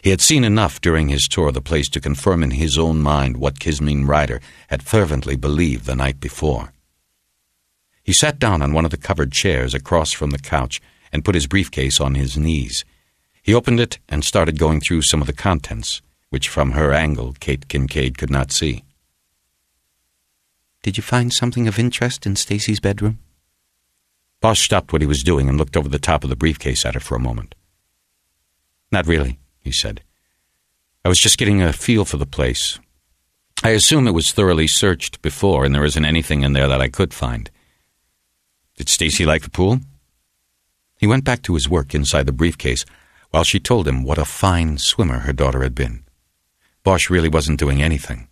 He had seen enough during his tour of the place to confirm in his own mind what Kismine Ryder had fervently believed the night before. He sat down on one of the covered chairs across from the couch and put his briefcase on his knees. He opened it and started going through some of the contents, which from her angle Kate Kincaid could not see. "Did you find something of interest in Stacy's bedroom?" Bosch stopped what he was doing and looked over the top of the briefcase at her for a moment. "Not really," he said. "I was just getting a feel for the place. I assume it was thoroughly searched before, and there isn't anything in there that I could find." "Did Stacy like the pool?" He went back to his work inside the briefcase while she told him what a fine swimmer her daughter had been. Bosch really wasn't doing anything.